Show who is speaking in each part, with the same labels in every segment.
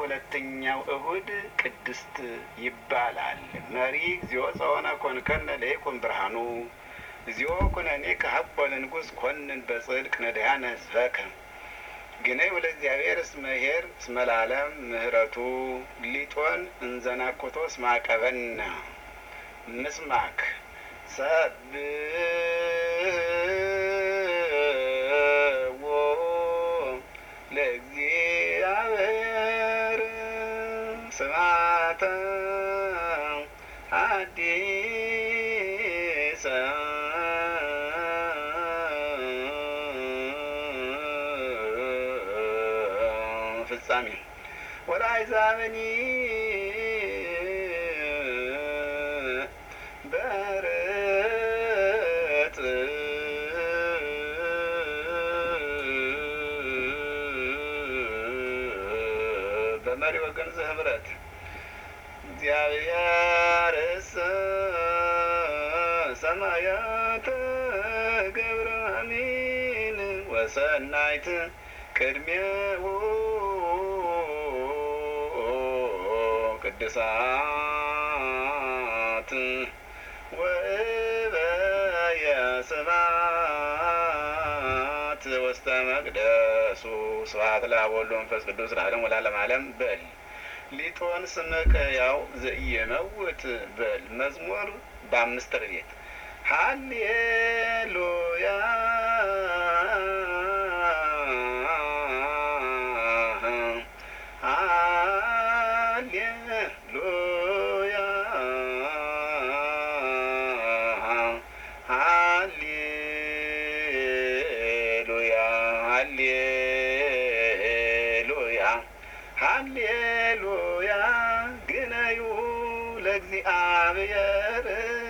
Speaker 1: ሁለተኛው እሁድ ቅድስት ይባላል። መሪ እግዚኦ ጸወነ ኮንከነ ለይኩን ብርሃኑ እግዚኦ ኩነኔ ከሀቦ ለንጉሥ ኮንን በጽድቅ ነዳያነ ህዝበከ ግነይ ወለ እግዚአብሔር እስመ ኄር እስመ ለዓለም ምህረቱ ሊጦን እንዘናኮቶ እስመ አቀበነ ምስማክ ሰብዎ ለእግዚአብሔር ስብሐተ ሐዲሰ ፍጻሜ ወለአሕዛብኒ በርት በመሪ ወገን ዘህብረት እግዚአብሔርሰ ሰማያተ ገብረ አሚን ወሰናይት ቅድሜሁ ቅድሳት ወእበየ ስብሐት ውስተ መቅደሱ ስብሐት ለአብ ወወልድ ወመንፈስ ቅዱስ ለዓለሙ ወለዓለመ ዓለም በል ሊጦን ስምከ ያው ዘኢይመውት በል መዝሙር በአምስት ርቤት ሃሌሉያ ሃሌሉያ ሃሌሉያ ሃሌሉያ ሃሌሉያ ግነዩ ለእግዚአብሔር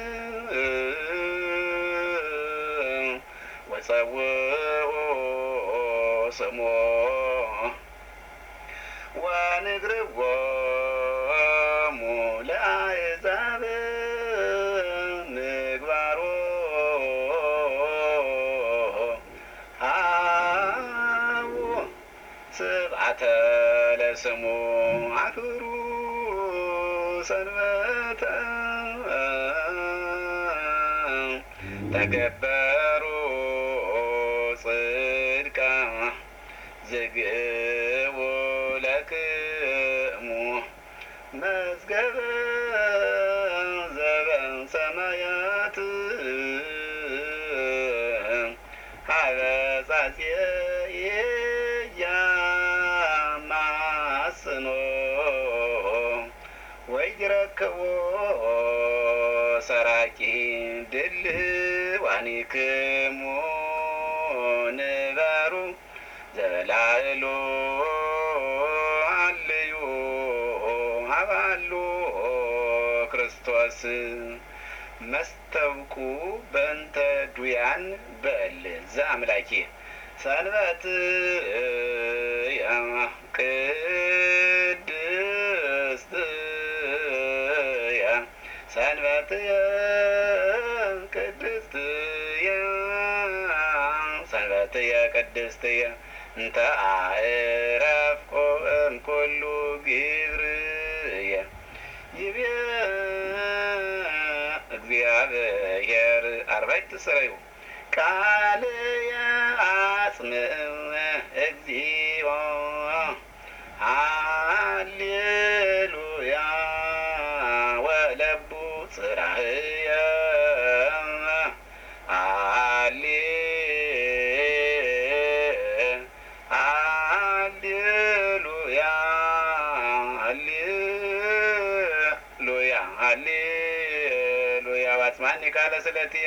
Speaker 1: ወጸውዑ ስሞ ወንግርዎሙ ለአሕዛብ ምግባሮ ሃቡ ስብሐተ ለስሙ አክብሩ ሰንበተ ተገበሩ ጽድቃ ዝግቡ ለክሙ መዝገበ ዘበሰማያት ሀበ ጻጽየ ወይረከቦ ሰራቂ ድልዋኒክሙ ንበሩ ዘላዕሉ አልዩ ሀባሉ ክርስቶስ መስተብቁ በእንተ ዱያን በል ዘአምላኬ ሰንበት ቅድስት ሰንበትየ ቅድስትየ ሰንበትየ ቅድስትየ እንተ አዕረፍኩ እምኩሉ ግብርየ ይቤ እግዚአብሔር አርባዕቱ ስረዩ ቃልየ አጽምዕ እግዚኦ ሃሌሉያ ወለቡ ጽራህየ ሃሌሉያ ሃሌሉያ ሃሌሉያ ባጽማኒ ቃለ ስለትየ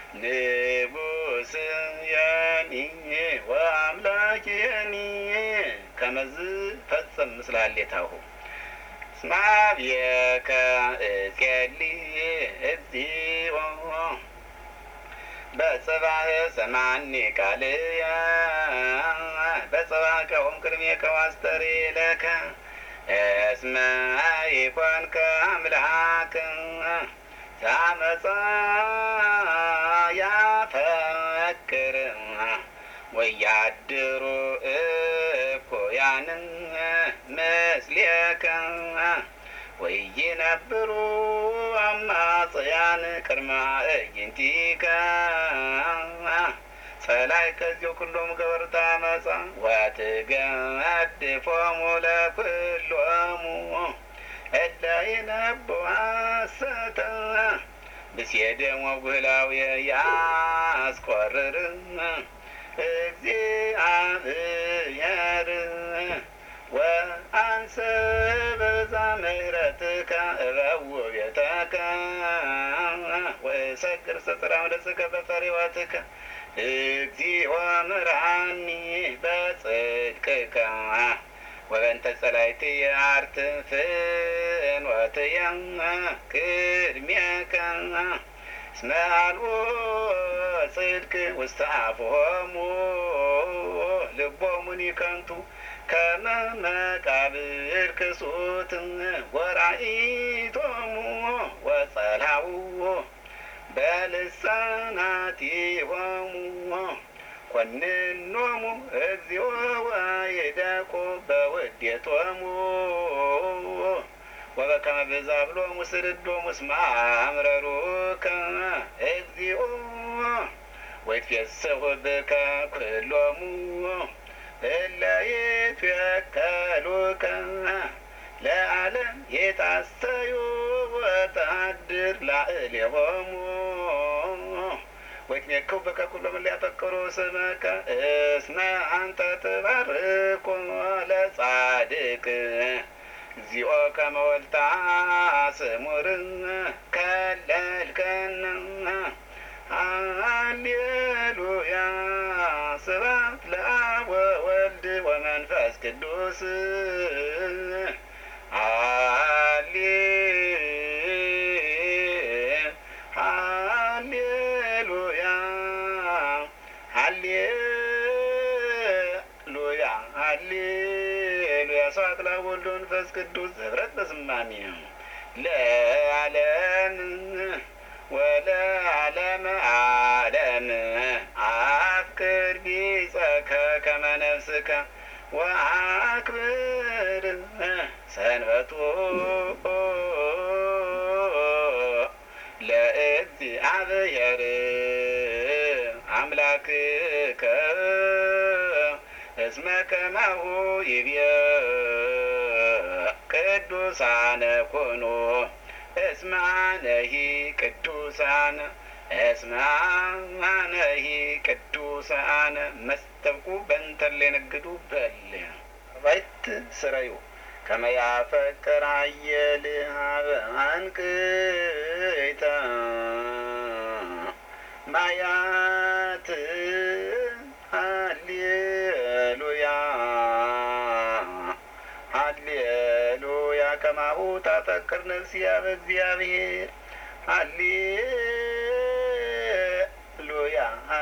Speaker 1: ንጉሥየኒ ወአምላኬኒ ከመዝ ፈጸም ምስለ ሀሌታሁ እስመ አብየከ እጼሊ እግዚኦ በጽባህ ሰማኒ ቃልየ በጽባህ ከኦም ቅድሜከ ዋስተሬለከ እስመ ኢኮንከ አምላክ ሳመፃ ያፈክር ወያድሩ እኩያን ምስሌከ እምኔከ ወይነብሩ አማጽያን ቅድመ አዕይንቲከ ጸላይ ከዚሁ ኩሎም ገበርተ አመፃ ወትገድፎሙ ለኵሎሙ እለ ይነብቡ ሐሰተ ብእሴደሙ ጉህላውየ ያስኰርር እግዚአብሔር ወአንሰ በዛ ምሕረትከ እበውእ ቤተከ ወእሰግር ሰጥራም ለጽከ በፈሪዋትከ እግዚኦ ምርሐኒ በጽድቅከ ወበእንተ ጸላእትየ አርትፍኖትየ ቅድሜከ እስመ አልቦ ጽድቅ ውስተ አፍሆሙ ልቦሙኒ ከንቱ ከመ መቃብር ክሱት ወራኢቶሙ ወጸልሃው በልሳናቲሆሙ ኮንኖሙ እግዚኦ ወይደቁ በውዴቶሙ ወበከመ ብዛብሎሙ ስድዶሙ እስመ አምረሩከ እግዚኦ ወይትፌስሑ ብከ ኩሎሙ እለ ይትወከሉከ ለዓለም ይትሐሰዩ ወተሃድር ላዕሌሆሙ ወይትሜክው በከ ኩሎሙ እለ ያፈቅሩ ስመከ እስመ አንተ ትባርኩ ለጻድቅ እግዚኦ ከመ ወልታ ስሙር ከለልከነ ሃሌሉያ ስብሐት ለአብ ወወልድ ወመንፈስ ቅዱስ ሃሌሉያ ሃሌሉያ ሃሌሉያ ስብሐት ለአብ ወወልድ ወመንፈስ ቅዱስ ህብረት በዝማሜ ለዓለም ወለዓለመ ዓለም አፍቅር ቢጸከ ከመ ነፍስከ ወአክብር ሰንበቱ ለእግዚአብሔር አምላክከ እስመ ከማሁ ይብየ ቅዱሳነ ኮኑ እስመ አነሂ ቅዱሳነ እስመ አነሂ ቅዱሳነ መስተብቁ በእንተለ የነግዱ በል ባይት ስረዩ ከመ ያፈቅር ኃየል ሀበ አንቅዕተ ማያት ሃሌሉያ ሃሌሉያ ከማሁ ታፈቅር ነፍስያ በእግዚአብሔር ሃሌሉያ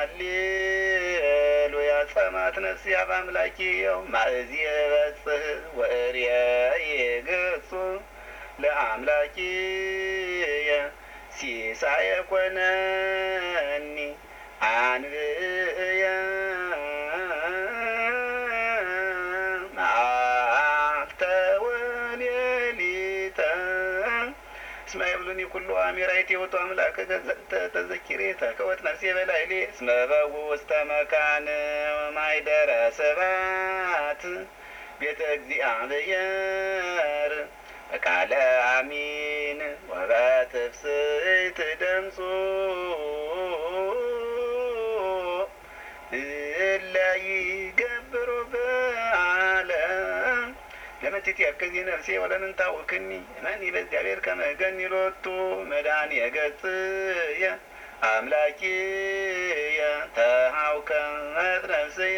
Speaker 1: ሃሌሉያ ጸማት ነፍስያ በአምላኪየው ማእዝየ በጽሕ ወእርየ ገጹ ለአምላኪየ ሲሳየ ኮነኒ አንብየ እስመ ይብሉኒ ኩሉ አሚራይት የወጡ አምላክ ገዘተ ተዘኪሬተ ከወት ነፍሴ በላይሌ እስመ በውእ ውስተ መካን ማይደረ ስብሐት ቤተ እግዚአብሔር በቃለ አሚን ወበትፍስሕት ድምፁ እለ ይገብሩ በዓለም ለመቲት ያከዚ ነፍሴ ወለምንታውክኒ እመኒ በእግዚአብሔር ከመ እገኒ ሎቱ መድኃኒየ ገጽየ አምላኪየ ተሃውከት ነፍስየ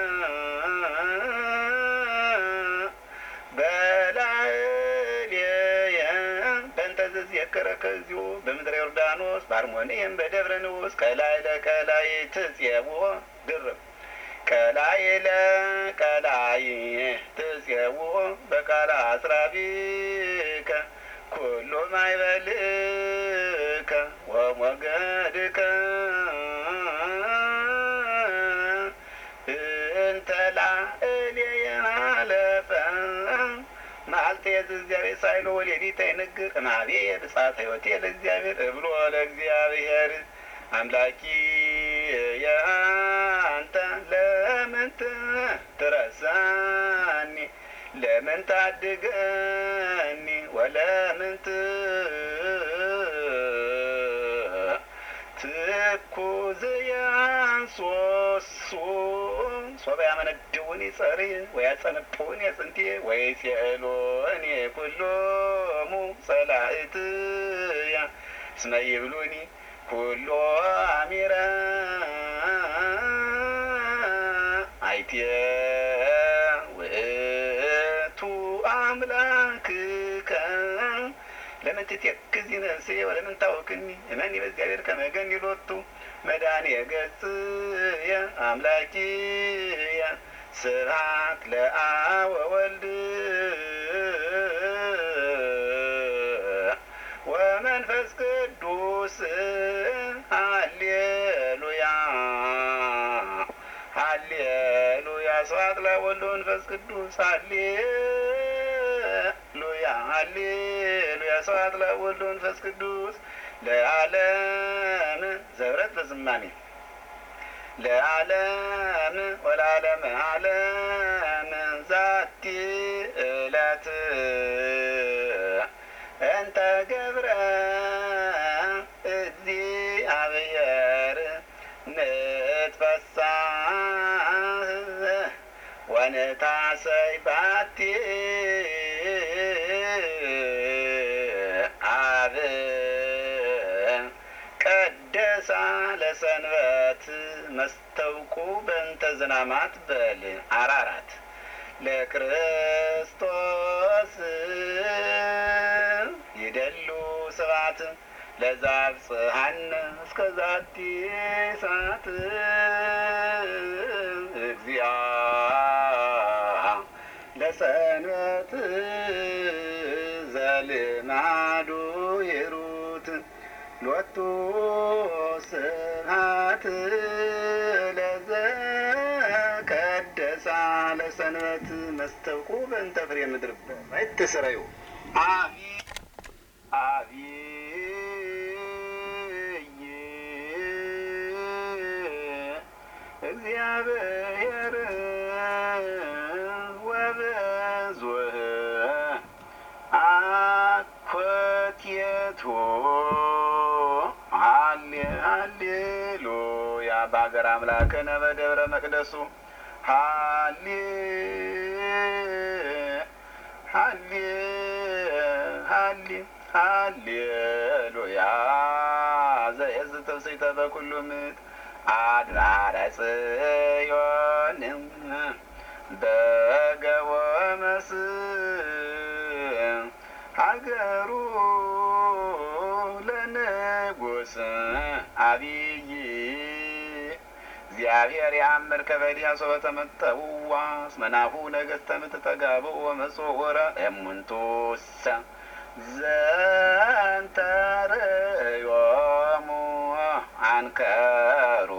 Speaker 1: በላዕሌየ በእንተ ዘዝየከረከ እግዚኦ በምድረ ዮርዳኖስ በአርሞንኤም በደብረ ንዑስ ከላይ ለከላይ ትጼብሖ ድርብ ከላይ ለከላይ ትጼብሖ በቃለ አስራቢከ ኩሉ ማይበልከ ወሞገድከ እንተ ላዕሌየ ሃለፈ መዓልቴ እግዚአብሔር ሳይሎ ወሌሊተ ይንግር እምኀቤ ብፅዓት ሕይወቴ ለእግዚአብሔር እብሎ ለእግዚአብሔር አምላኪ የአንተ ለምን ትረሳኒ ለምን ታድገኒ ወለምን ትኩዝያን ሶሱ ሶበ ያመነድውኒ ጸሪ ወያጸንፉኒ የጽንቴ ወይሴእሎኒ ኩሎሙ ጸላእትያ እስመ ይብሉኒ ኩሎ አሚረ አይትየ ውእቱ አምላክከ ለምን ትተክዚ ነፍሴ ወለምን ታወክኒ እመኒ በእግዚአብሔር ከመ ገኒ ሎቱ መድኃኒየ ገጽየ አምላኪየ ስብሐት ለአብ ወወልድ ወመንፈስ ቅዱስ ሃሌሉያ ሃሌሉያ ስብሐት ለአብ ወወልድ ወመንፈስ ቅዱስ ሃሌሉያ ሃሌሉያ ስብሐት ለአብ ወወልድ ወመንፈስ ቅዱስ ለዓለም ዘብረት በዝማሜ ለዓለም ወለዓለመ ዓለም ዛቲ ዕለት እንተ ገብረ እግዚአብሔር ንትፈሳህ ወንታሰይ ባቲ አብ ቀደሳ ለሰንበት መስተውቁ በእንተ ዝናማት በል አራራት ለክርስቶስ ይደሉ ስብሐት ለዘአብጽሐነ እስከ ዛቲ ሰዓት እግዚአ ለሰንበት ዘልማዱ ይሩት ሎቱ ስብሐት ለዘቀደሳ ለሰንበት መስተውቁ በእንተ ፍሬ ምድር አይትስረዩ አብይ እግዚአብሔር ወበዙህ አኮቴቱ ሃሌሉያ በሀገር አምላክነ በደብረ መቅደሱ ሃሌሉያ ዘየዝ ትምስሕተ በኩሉ ምድር አድባረ ጽዮን በገቦ መስህ ሀገሩ ለንጉሥ አብይ እግዚአብሔር ያምር ከበዲያ ሶበ ተመጠውዋ እስመ ናሁ ነገሥተ ምትጠጋብኡ ወመጽውረ እሙንቱሰ ዘንተ ርእዮሙ አንከሩ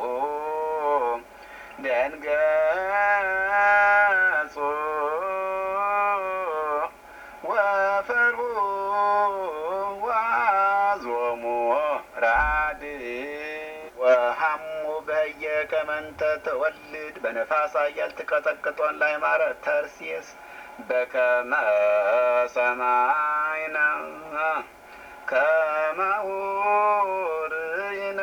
Speaker 1: ደንገጹ ወፈርሁ ወአዞሙ ራድ ወሀሙ በየ ከመንተ ተወልድ በነፋስ ኃያል ትቀጠቅጦን ላይ ማረ ተርሴስ በከመ ሰማይነ ከማሁ ርኢነ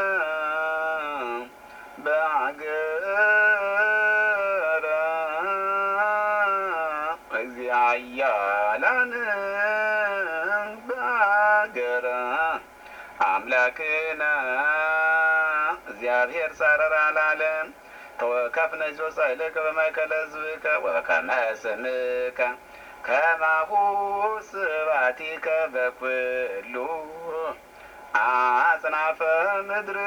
Speaker 1: በአገረ እግዚአብሔር በአገረ አምላክነ እግዚአብሔር ጻረራ ለዓለም ተወከፍነ ጆሳይለከ በማእከለ ሕዝብከ ወበከመ ስምከ ከማሁ ስብሐቲከ በኩሉ አጽናፈ ምድር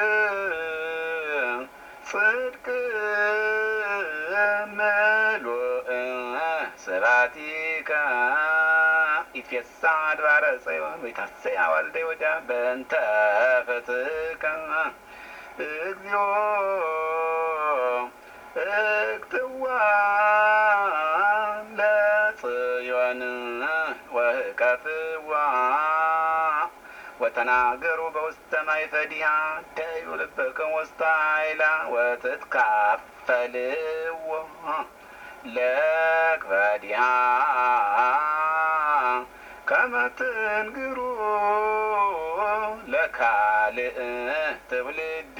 Speaker 1: ጽድቅ ምሉእ ስብሐቲከ ይትፌሳህ አድባረ ጽዮን ወይታሰይ አዋልደ ይሁዳ በእንተ ፍትሕከ እግዚኦ እክትዋ ለጽዮን ጽዮን ወህቀፍዋ ወተናገሩ በውስተ ማይፈዲሃ ደዩ ልበክሙ ውስተ ኃይላ ወትትካፈልዎ ለክበዲሃ ከመ ትንግሩ ለካልእ ትውልድ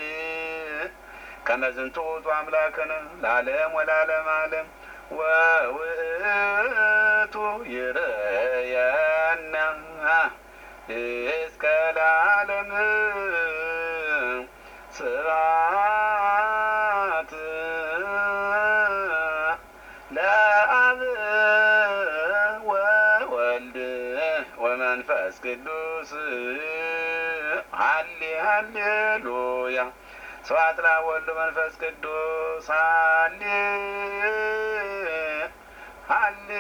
Speaker 1: ከመ ዝንቱ ውእቱ አምላክነ ለዓለም ወለዓለመ ዓለም ወውእቱ ይርየነ እስከ ለዓለም ስብሐት ለአብ ወወልድ ወመንፈስ ቅዱስ ሃሌ ሃሌሉያ ስብሐት ለአብ ወወልድ ወመንፈስ ቅዱስ ሃሌ ሃሌ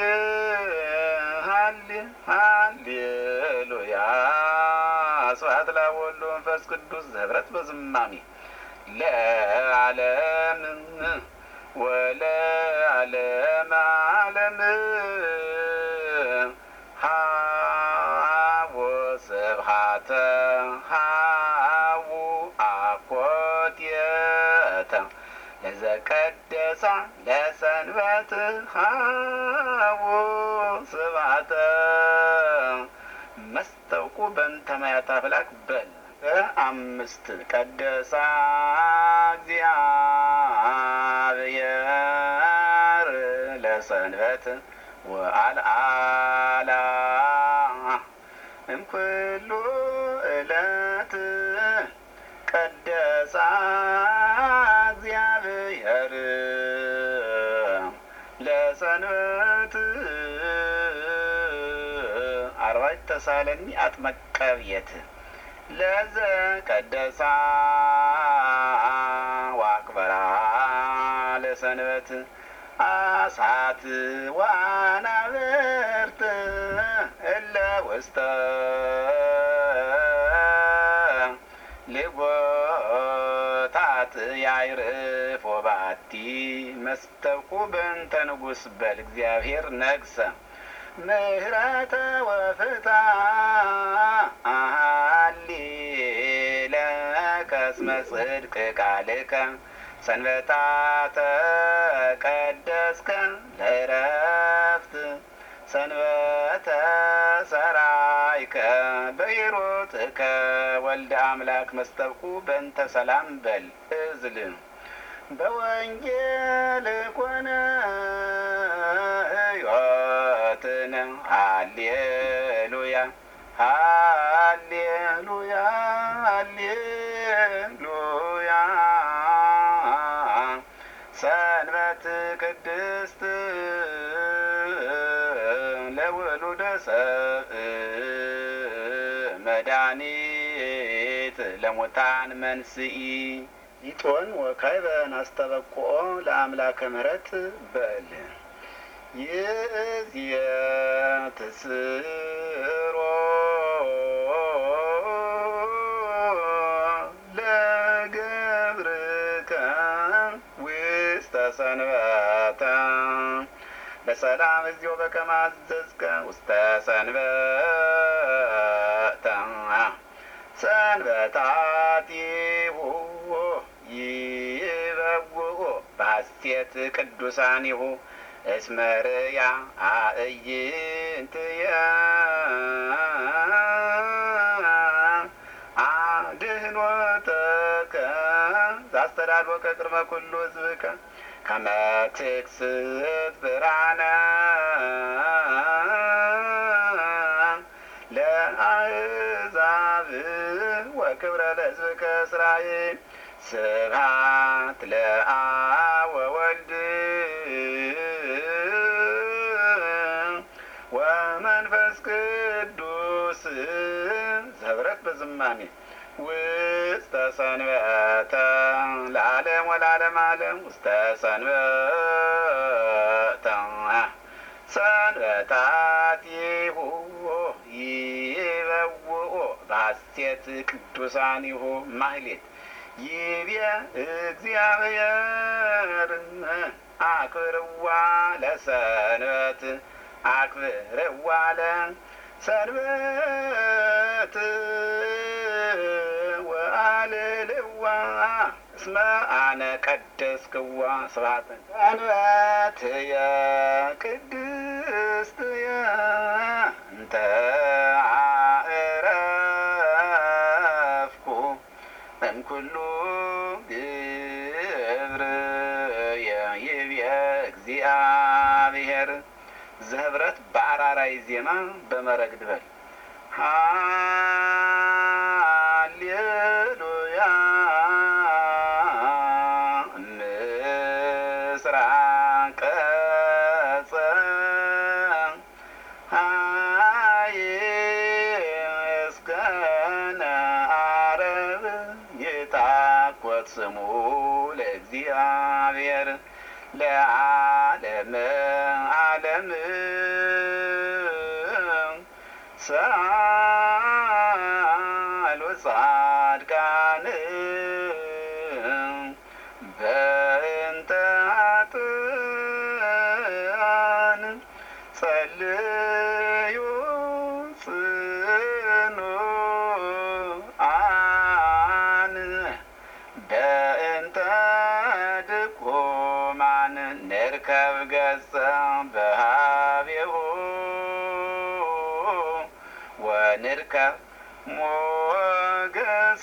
Speaker 1: ሃሌ ሃሌሉያ ስብሐት ለአብ ወወልድ ወመንፈስ ቅዱስ ዘህብረት በዝማሜ ለዓለም ወለዓለመ ዓለም ሀቦ ስብሐተ ሀቡ አኮቴተ ለዘቀደሳ ለሰንበት ሀቡ ስብሐተ መስተውቁ በእንተ ማያተ አፍላክ በል አምስት ቀደሳ እግዚአብሔር ለሰንበት ወአልዓላ እምኩሉ ዕለት ቀደሳ እግዚአብሔር ለሰንበት አርባዕተ ተሳለኒ አጥመቀ ብየት ለዘቀደሳ ወአክበራ ለሰንበት አሳት ወአናብርት እለ ውስተ ልጎታት ያዕርፎ ባቲ መስተውቁ በእንተ ንጉሥ በል እግዚአብሔር ነግሰ ምህረተ ወፍትሐ አሃሌለከ እስመ ጽድቅ ቃልከ ሰንበታተ ቀደስከ ለዕረፍት ሰንበተ ሰራይከ በሂሩትከ ወልደ አምላክ መስተብቁ በእንተ ሰላም በል እዝል በወንጌል ኮነ ሕይወትነ ሃሌሉያ ሃሌሉያ ሃሌሉያ ሰንበት ቅድስት ለውሉደ ሰብእ መድኃኒት ለሙታን መንስኢ ይጦን ወካዕበን አስተበቁዖ ለአምላከ ምሕረት በል ይእዜትስሮ ለገብርከ ውስተ ሰንበተ በሰላም እዚዮ በከመ አዘዝከ ውስተ ሰንበተ ሰንበታቲሁ ይበውኡ በሐሴት ቅዱሳኒሁ እስመ ርእያ አዕይንትየ አድኅኖተከ ዘአስተዳልወከ ቅድመ ኩሉ ሕዝብከ ከመ ትክስት ብርሃነ ለአሕዛብ ወክብረ ለሕዝብከ እስራኤል ስብሐት ለአብ ወወልድ ወመንፈስ ቅዱስ ዘህብረት በዝማሜ ውስተ ሰንበተ ለዓለም ወለዓለመ ዓለም ውስተ ሰንበተ ሰንበታቲሁ ይበውኡ በሐሴት ቅዱሳኒሁ ማህሌት ይቤ እግዚአብሔር አክብርዋ ለሰንበት አክብርዋ ለሰንበት ወአልልዋ እስመ አነ ቀደስክዋ ስብሐት ሰንበትየ ቅድስትየ እንተ አዕረፍኩ እምኩሉ ግብርየ ይብየ እግዚአብሔር ዘህብረት በአራራይ ዜማ በመረግድ በል ሃሌሉያ ምስራቀ ፀሐይ እስከነ ዓረብ ይትሐኮት ስሙ ለእግዚአብሔር ለዓለመ ዓለም ሰአሉ ጻድቃን በእንተ ኃጥኣን ጸልዩ ጽኑዓን በእንተ ድኩማን ንርከብ ገጸ በሃቤሁ ወንርከብ ሞገሰ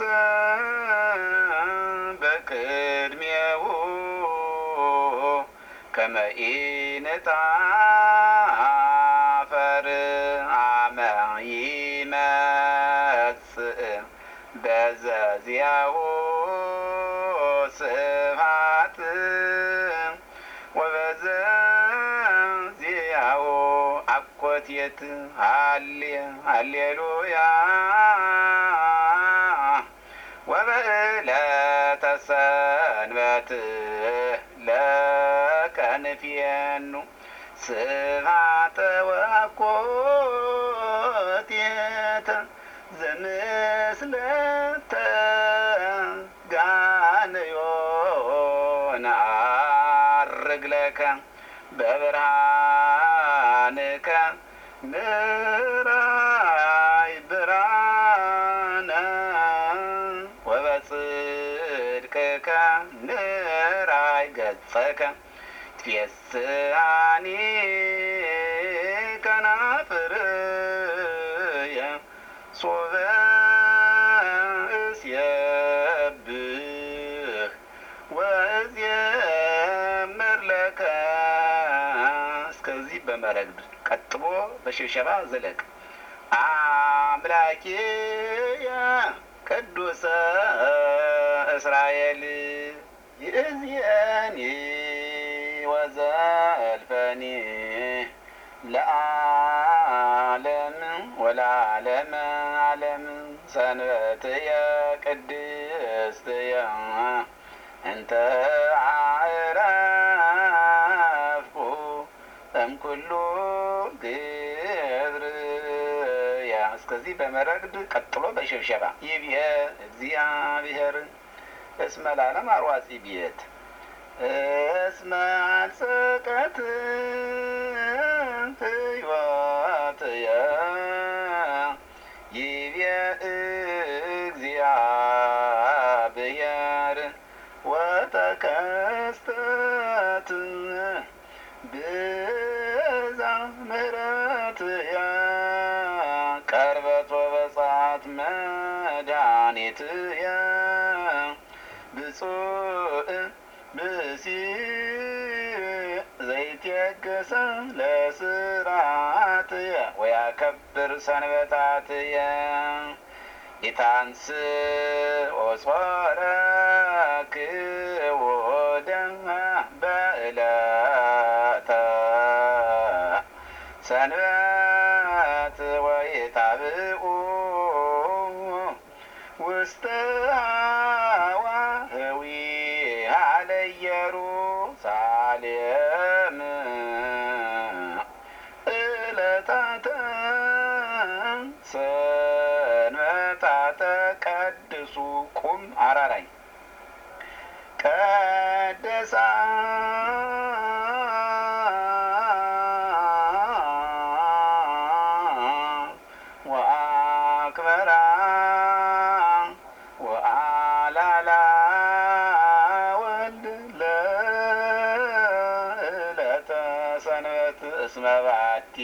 Speaker 1: በቅድሜሁ ከመ ኢንጣፈር አመ ይመጽእ በዘዚያሁ ስብሐት ወበዘዚያሁ አኮቴት ሃሌሉያ ወበዕለተ ሰንበት ለከንፌኑ ስብሐተ ወአኮቴተ ዘምስለ ተጋንዮ ነዐርግ ለከ በብርሃንከ ምራይ ብርሃነ ወበጽድቅከ ምራይ ገጸከ ትፌስሐኒ ከናፍርየ ሶበ እስየብህ ወእዜምር ለከ እስከዚህ በመረግድ ቀጥሎ በሽብሸባ ዘለቅ አምላኬየ ቅዱሰ እስራኤል ይእዜኒ ወዘልፈኒ ለዓለም ወለዓለመ ዓለም ሰንበትየ ቅድስትየ እንተ አዕረፍኩ እምኩሉ ግብርየ እስከዚህ በመረግድ ቀጥሎ በሽብሸባ ይብየ እግዚአብሔር እስመ ለዓለም አርዋጺ ቤት እስመ አልጸቀት ሕይወትየ ይብየ እግዚአብሔር ወተከስተት ብዛ ምሕረትየ ቀርበት ወበጻት መድኃኒትየ ብፁዕ ብእሲ ዘይትየገሰ ለስርዓትየ ወያከብር ሰንበታትየ ኢታንስ ኦጾረ ክወደ በዕለተ ሰንበት ወይታብኡ ውስተ ሀዋህዊሃ ለኢየሩሳሌም ዕለታተ ሰንበታተ ቀድሱ ቁም አራራይ ቀደሳ እስመ ባቲ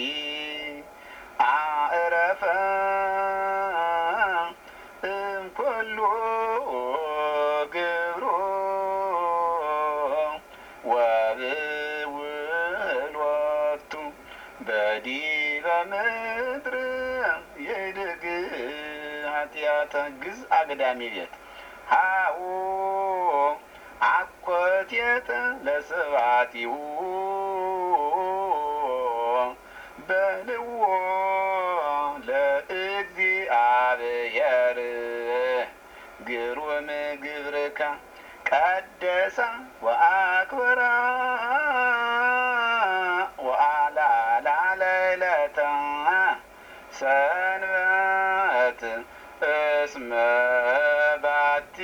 Speaker 1: አዕረፈ እምኩሉ ግብሮ ወብውሎቱ በዲበ ምድር ይድግ ኃጢአተ ግዝ አግዳሚ ቤት ሃኡ አኮቴተ ለስብሐቲሁ በልዎ ለእግዚአብሔር ግሩም ግብርከ ቀደሳ ወአክበራ ወአላላ ለይለተ ሰንበት እስመ ባቲ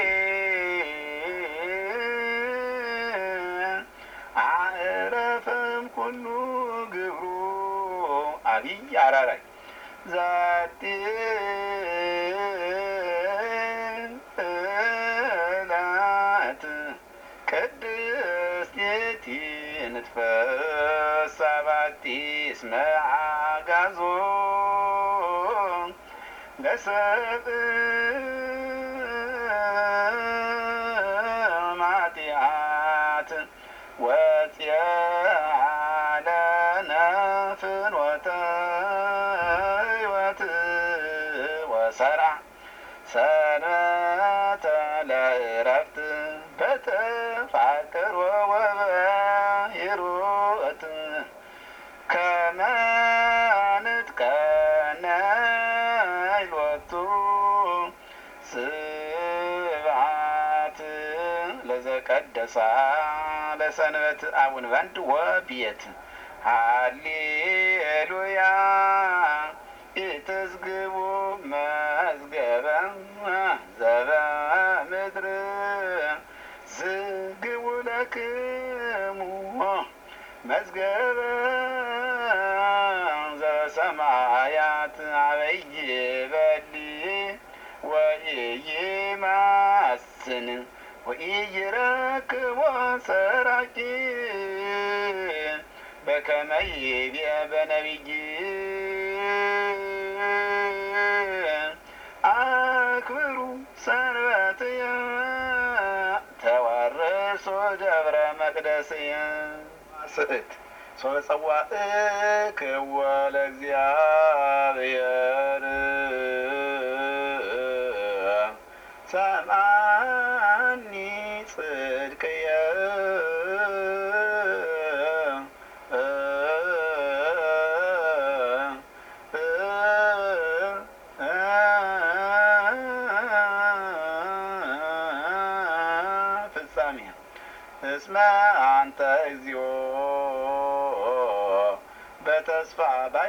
Speaker 1: አዕረፈም ኩሉ ግብሩ አብይ አራራይ ዛቲ ዕለት ቅድስት ንትፈሳ ባቲ እስመ አጋዞ ለሰብእ ማጢአት ወጽያለነ ፍኖተ ሕይወት ወሰርዓ ሰንበተ ለዕረፍት በተፋቅር ወበሂሩት ከመ ንጥቀነይ ሎቱ ስብሐት ለዘቀደሳ ለሰንበት አቡነ በንድ ወቤት ሃሌሉያ ኢትዝግቡ መዝገበ ዘበምድር ዝግቡ ለክሙ መዝገበ ዘበሰማያት አበይ በሊ ወኢይማስን ወኢይረክቦ ሰራቂ በከመ ይቤ በነቢይ አክብሩ ሰንበትየ ተዋርሶ ደብረ መቅደስየ ስእት ሶበጸዋእክዎ ለእግዚአብሔር ሰምዓኒ ጽድቅየ ፍጻሜ እስመ አንተ እግዚኦ በተስፋ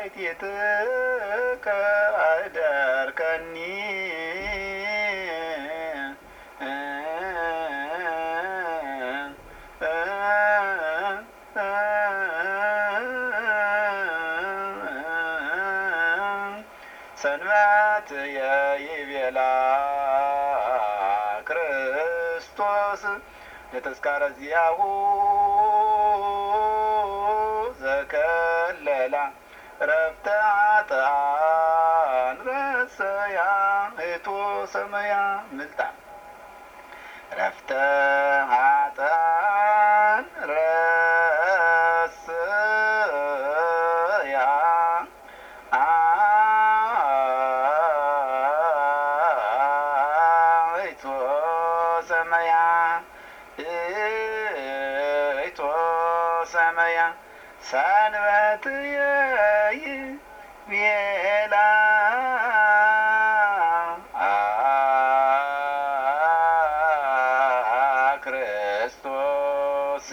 Speaker 1: ባሕቲትከ አህደርከኒ ሰንበትየ ይቤላ ክርስቶስ ለተስካረ ዚአሁ ዘከለላ ረፍተ ኃጥአን ረሰያ እቶ ሰመያ ምልጣን ረፍተ ኃጥአን ረሰያ እቶ ሰመያ እቶ ሰመያ ሰንበትየ ይቤላ ክርስቶስ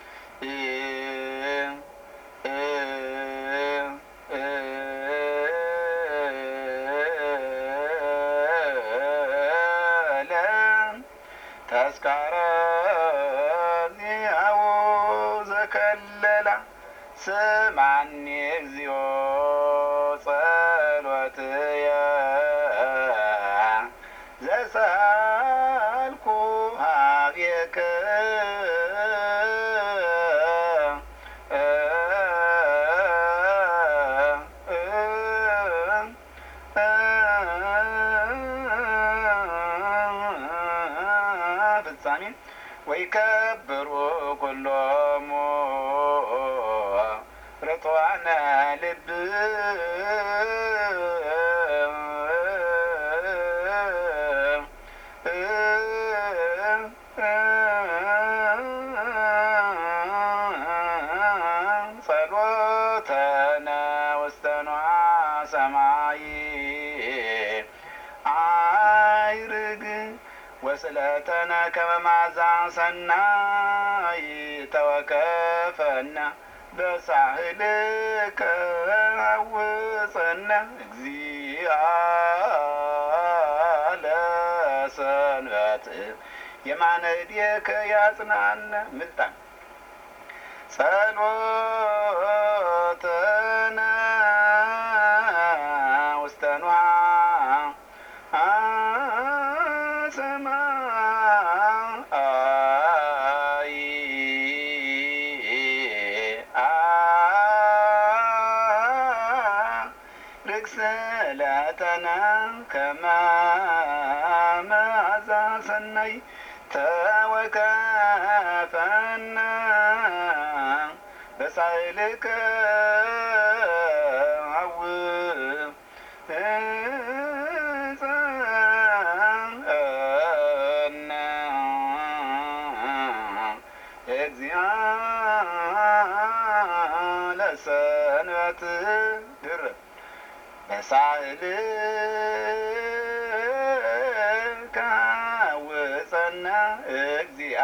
Speaker 1: ተስካረ ዚአሁ ዘከለላ ስምዓኒ እግዚኦ ጸሎትየ ዘሰአልኩ ኀቤከ ፍጻሜ ወይከብሩ ኩሎሙ ርቱዓነ ልብ ጸሎተነ ውስተ ንዋ ሰማይ አይርግ ወስለተነ ከመ መዓዛ ሰናይ ተወከፈነ በሳህልከ አውፀነ እግዚአ ለሰንበት የማነ እዴከ ያጽናነ ምልጣን ጸሎተነ ውስተ ንዋ ሰማይ ርግስለተነ ከመ መዓዛ ሰናይ ተወከፈነ በሳህልከ አውፀነ እግዚአ ለሰንበት ድርብ በሳህልከ አውፀነ እግዚአ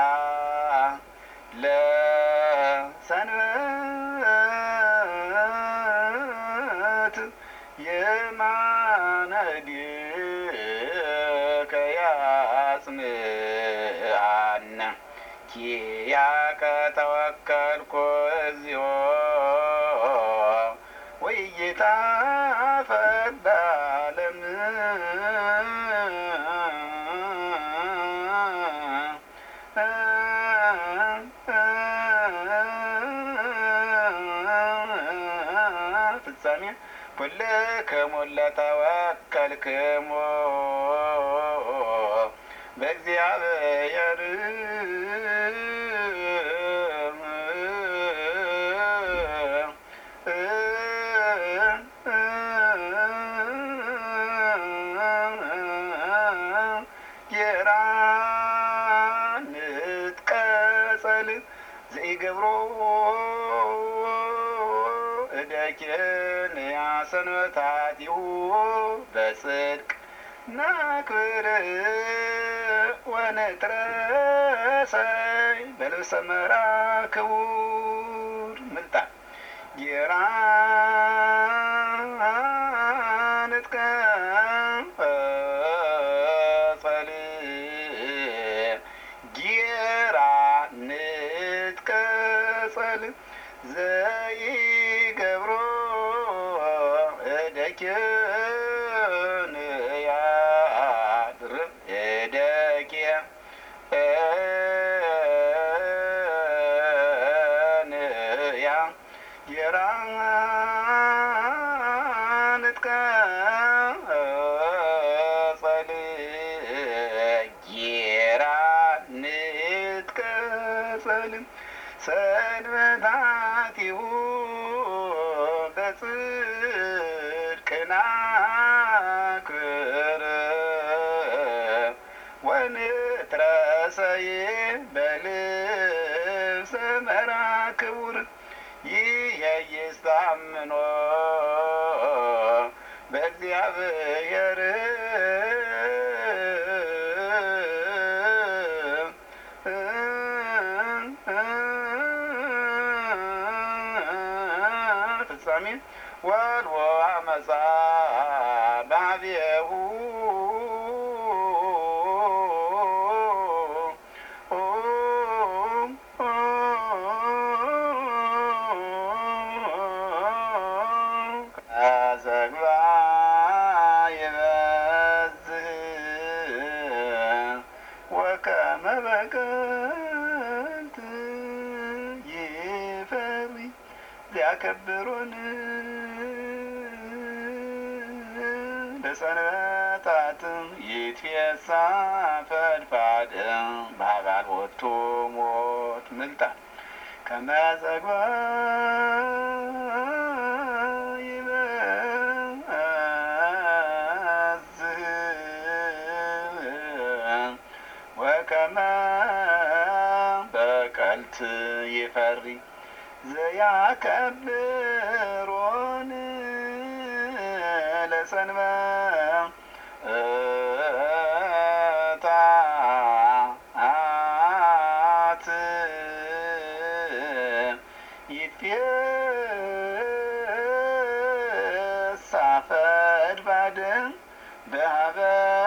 Speaker 1: ለሰንበት የማነ እዴከ ያጽምዓነ ኪያከ ተወከልኩ እግዚኦ ወኢይታፈር ለዓለም ፍጻሜ ኩልክሙ ለተወከልክሙ በእግዚአብሔር ጌራ ንትቀጸል ዘይገብሮ እደኪንያ ሰንበታቲሁ በጽድቅ ናክብር ወንትረሰይ በልብሰ መራ ክቡር ምልጣን ጌራ ንትቀጸል ጌራ ንትቀጸል ዘይገብሮ እደኪንያ ድርብ እደኪንያ ጌራ ንትቀጸል ጌራ ንትቀጸል ሰንበታቲሁ በጽድቅ ናክብር ወንትረሰይ በልብሰ መራ ክቡር ይየይስታምኖ በእግዚአብሔር ፍጻሜ ወልዎ አመፃ ባህቤሁ ከዘግባ ይበዝሕ ወከመ በቀልት ይፈሪ ዚያከብሩን ለሰንበት ፍጥረታት ይትፌሳ ፈድፋድ ባህባል ወቱ ሞት ምልጣ ከመዘግባ ወከመ በቀልት ይፈሪ ዘያከብሮን ለሰንበታት ይትፌሳ ፈድፋድ በሀበ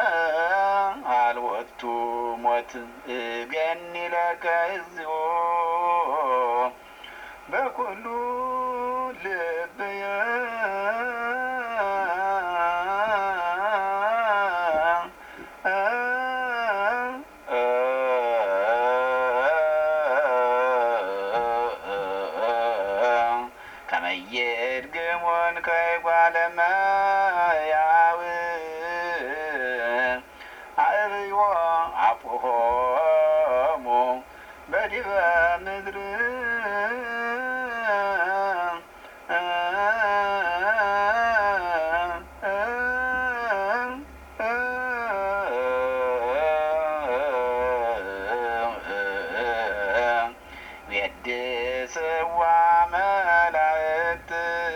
Speaker 1: አልወቱ ሞት እገኒ ለከ እግዚኦ በኩሉ ልብየ ከመየድግሞን ከጓለመያው አርዮ አፉሆሙ በዲበ ምድር የድስዋ መላእክት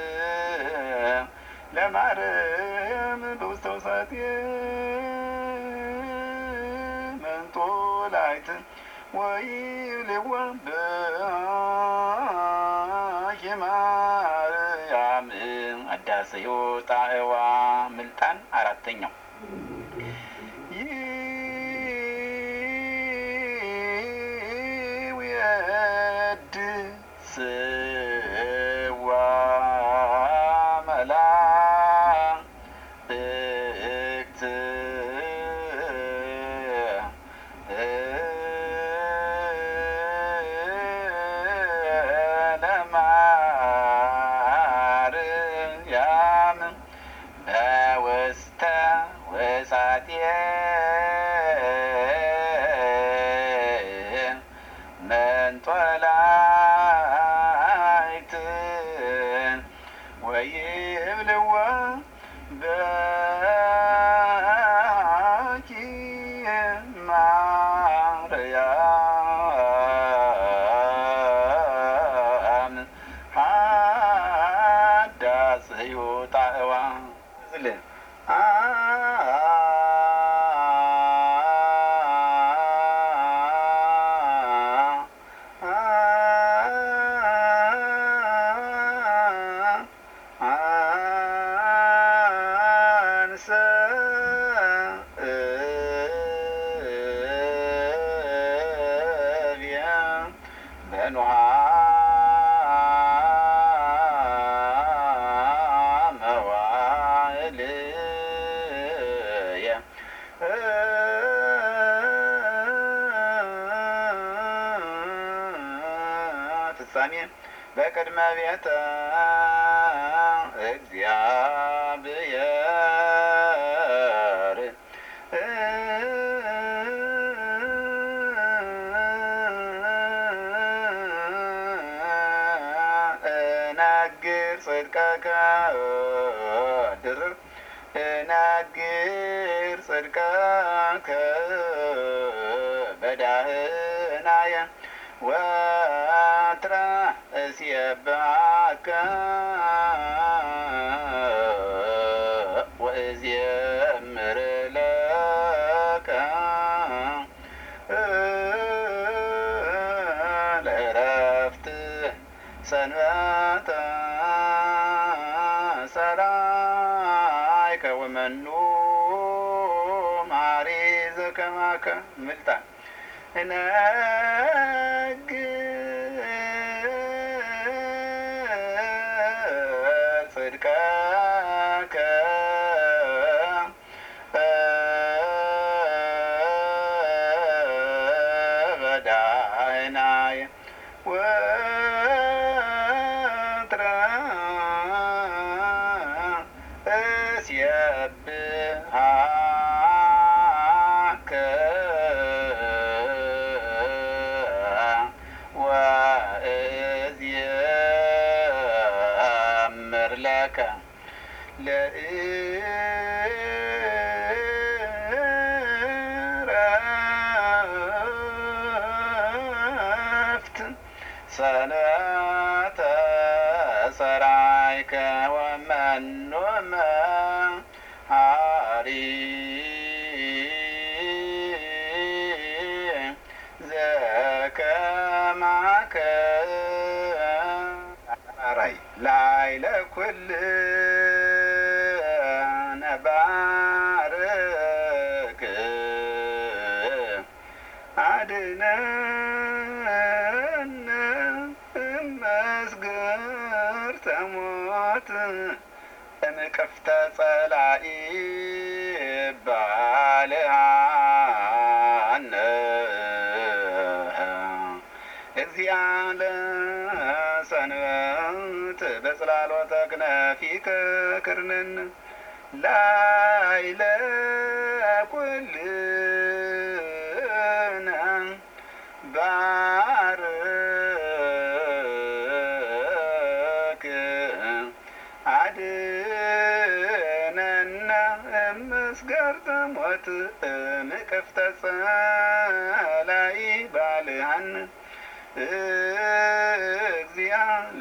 Speaker 1: ለማርያም በውስተ ውሳጤ መንጦላዕት ወይብልዋ በኪ ማርያም አዳሰዮ ጣዕዋ ምልጣን አራተኛው ስዋ መላእክት ለማርያም በውስተ ውሳጤ መንጦላዕት ወይብልዋ በኪ ማርያም ሀዳስዩ ጣዕዋ በኖሃ መዋዕልየ ፍጻሜ በቅድመ ቤተ እግዚአብሔር እነግር ጽድቀከ ድርብ እነግር ጽድቀከ በዳህናየ ወትረ እስየብሐከ ወእዜምር ለከ ለዕረፍት ሰንበተ ሰራይከ ወመኑ መሐሪ ዘከማከ ምልጣን እነግር ጽድቀከ በዳህናየ ወትረ እስየብሐ ለእረፍት ሰንበተ ሰራይከ ወመኖመ ሀሪ ዘከማከ ላይለ ኩል ነባርክ አድነነ እመስገርተ ሞት እምቅፍተ ጸላኢ ባልሃነ እግዚአለ ሰንበት በጽላሎተ ክነፊከ ክርንን ላይለ ኩልነ ባርክ አድነነ እመስገርተ ሞት እምቅፍተ ጸላኢ ባልሃነ እግዚአ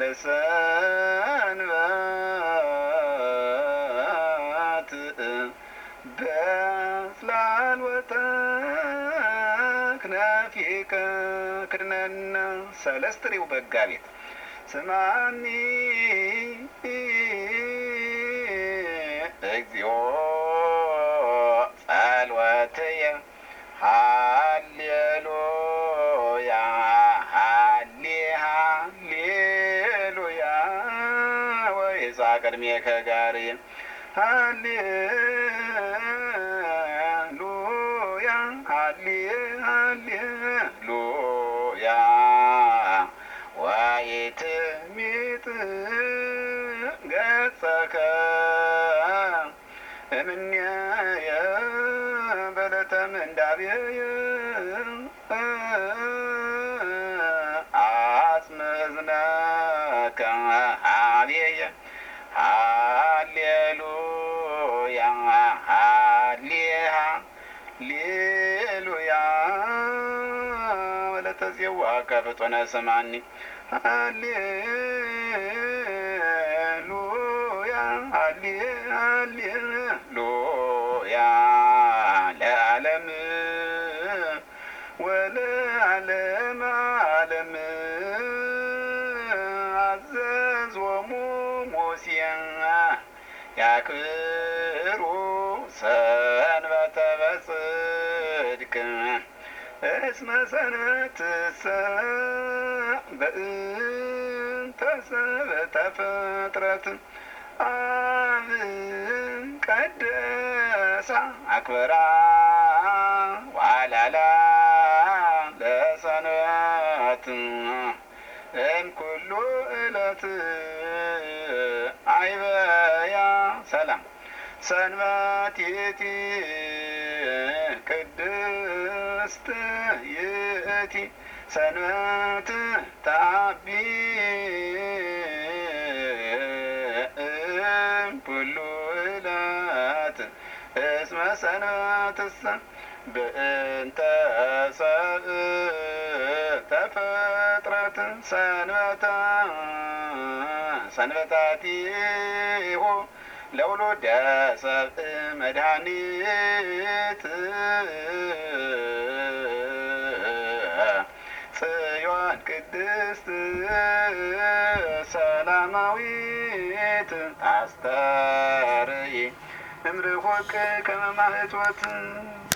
Speaker 1: ለሰንበት በጽላሎተ ክነፊከ ክድነነ ሰለስትሪው በጋቤት ስማኒ እግዚኦ ጸልወትየ ሃሌሉያ ሃሌሉያ ወይዛ ቅድሜከ ጋር ሃሌሉያ ሃሌሉያ ወይትሚጥ ገጸከ እምኔየ በለተ ምንዳቤየ አጽመ እዝነከ ሀቤየ ሃሌሉያ ሃሌሉያ ወለተዜዋ ከፍጡነ ስማኒ ሃሌሉያ ሃሌሉያ ለዓለም ወለዓለመ ዓለም አዘዞሙ ሙሴ ያክብሩ ሰንበተ በጽድቅ እስመ ሰንበትሰ በእንተ ሰብእተ ፍጥረት አብ ቀደሳ አክበራ ዋላላ ለሰንበት እምኩሉ ዕለት አይበያ ሰላም ሰንበት ይእቲ ቅድስት ይእቲ ሰንበት ታቢ እምኩሉ ዕለት እስመ ሰንበትሰ በእንተ ሰብእተ ፍጥረት ሰንበታቲሁ ለውሉደ ሰብእ መድኃኒት ጽዮን ቅድስት ሰላማዊት ታስተርኢ እምርሑቅ ከመ ማኅቶት